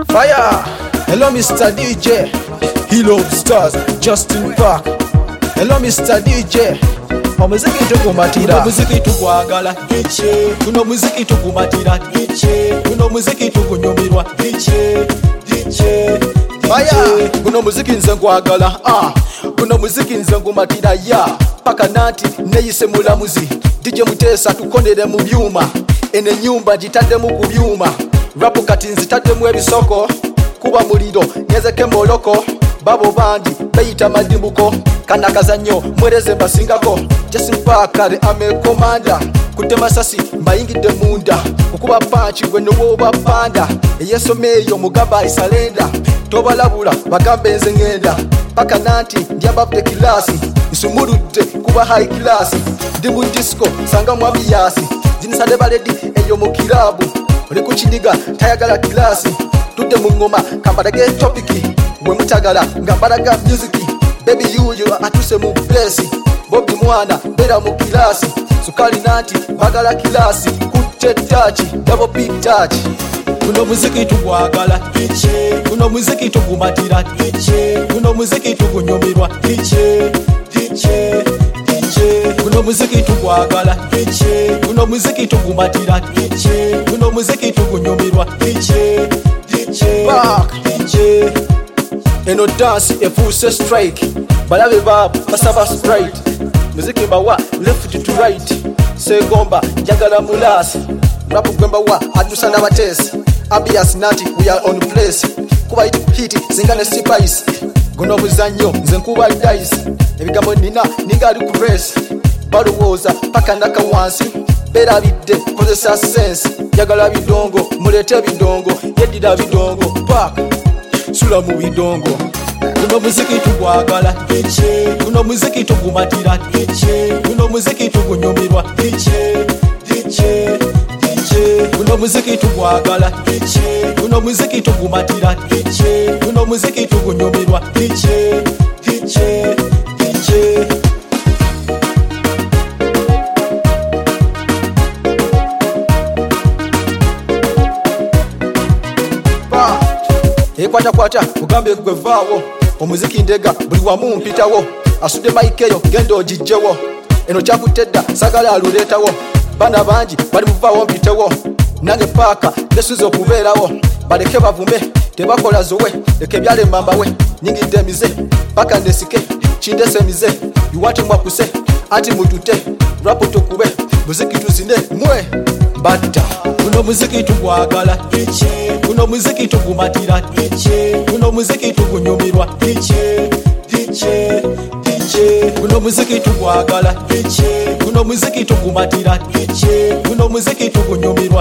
Fire! Hello, Mr. DJ. Hilo Stars, Justin Park. Hello, Mr. DJ. Omuziki tugumatira. Muziki tugwagala. Kuno muziki tugumatira. Kuno muziki tugunyumirwa. Fire! Kuno muziki nze ngwagala. Kuno muziki nze ngumatira ya. Paka nanti neyise mulamuzi. DJ Mutesa tukondere mu byuma. Ene nyumba gitaddemu ku byuma. Rapu kati nzitaddemu ebisoko. Kuba muliro nyezeke moloko. Babo bandi bayita madimbuko. Kana kazanyo mwereze basingako. Justin Parker ame komanda. Kutema sasi mbayingidde munda. Okuba panchi gwe nowoba panda. Eyesomeyo mugamba isalenda. Tobalabula bagambe nze ngenda. Paka nanti ndyababde kilasi. Nsumuludde kuba high class. Ndi mu disco sanga mwabiyasi. Zinisade baledi eyo mu kilabu. Oli ku kidiga tayagala kilasi. Tudde mu ngoma kambadage topiki. We mutagala ngambalaga music. Baby you atuse mu place. Bobby mwana bera mu kilasi. Sukali nanti bagala kilasi. Kutte touch double big touch. Kuno muziki tugwagala. Kuno muziki tugumatira. Kuno muziki tugunyumirwa. Kuno muziki tugwagala. Kuno muziki tugumatira. Kuno muziki tugunyumirwa. Back. Eno dance efuse strike. Balabe babo basaba straight. Muziki bawa left to right. Segomba njagala mulasi. Rap gwemba wa adusana batesi. Abias nati we are on place. Kuba hit zingane spice. Guno muzanyo nze nkuba dice. Ebigambo nina ningali ku race. Baluwoza paka ndaka wansi. Bera bidde kozesa sense. Njagala bidongo mulete bidongo. Yedida bidongo pack. Sula mu bidongo. Kuno muziki tugwagala. Kuno muziki tugumatira. Kuno muziki tugunyumirwa. Kuno muziki tugwagala. Kuno muziki tugumatira. Kuno muziki tugunyumirwa. Kwata mugambe gwe vaawo. Omuziki ndega buli wamu mpitawo. Asudde mike eyo genda ogijjewo. Eno kyakutedda sagala aluleetawo. Bana bangi bali muvaawo mpitewo. Nange paaka nesuze okubeerawo. Baleke bavume tebakola zowe. Leke byalema mbawe nyingidde emize. Paka ndesike kindese emize. Yuwati mwakuse anti mutute. Rapu tukube muziki tuzine mwe batta. Kuno muziki tugwagala. Kuno muziki tugumatira. Kuno muziki tugunyumirwa. Kuno muziki tugwagala. Kuno muziki tugumatira. Kuno muziki tugunyumirwa.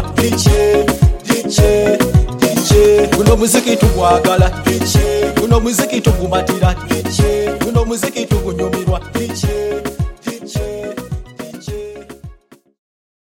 Kuno muziki tugwagala. Kuno muziki tugumatira. Kuno muziki tugunyumirwa.